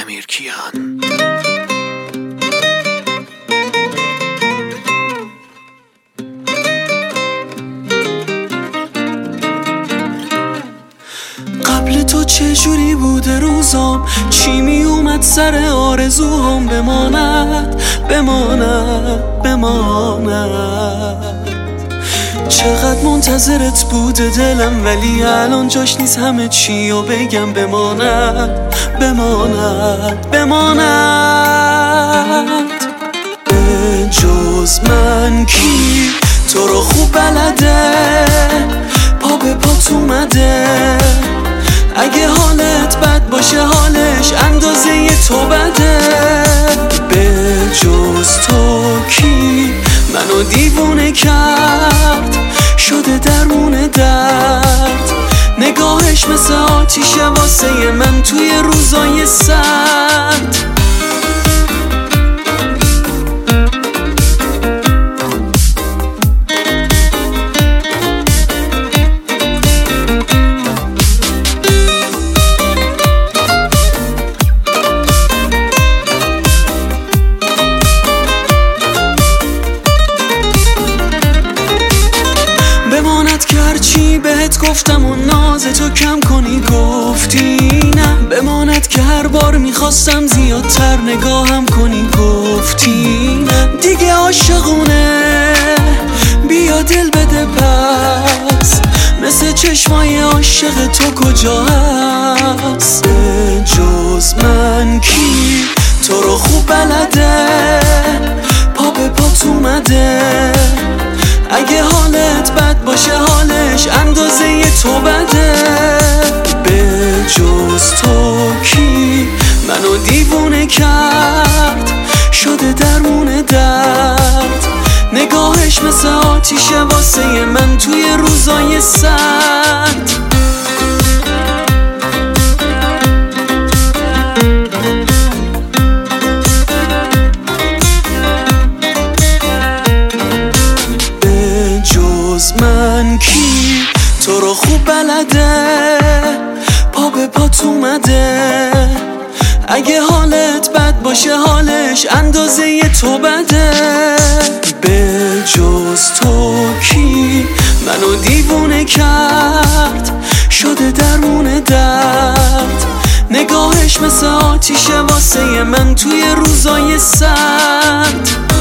امیرکیان. قبل تو چجوری بوده روزام؟ چی می اومد سر آرزوهام؟ بماند بماند بماند. چقدر منتظرت بوده دلم، ولی الان جاش نیست همه چی و بگم. بماند بماند بماند. به جز من کی تو رو خوب بلده؟ پا به پات اومده. اگه حالت بد باشه حالش اندازه تو بده. به جز تو کی منو دیوونه کرد؟ شده درمون درد. نگاهش مثل آتیشه واسه من توی روزای سرد. بماند که هرچی بهت گفتم و ناز تو کم کنی گفتی نه. بماند که هر بار میخواستم زیادتر نگاهم کنی گفتی نه. دیگه عاشقونه بیا دل بده پس، مثل چشمای عاشق تو کجا هست؟ به جز من کی تو رو خوب بلده؟ پا به پات اومده. اگه حالت بد باشه حالش اندازه تو بده. به جز تو کی منو دیوونه کرد؟ شده درمون درد. نگاهش مثل آتیشه واسه من توی روزای سرد. من کی تو رو خوب بلده؟ پا به پات اومده. اگه حالت بد باشه حالش اندازه تو بده. به جز تو کی منو دیوونه کرد؟ شده درمون درد. نگاهش مثل آتیشه واسه من توی روزای سرد.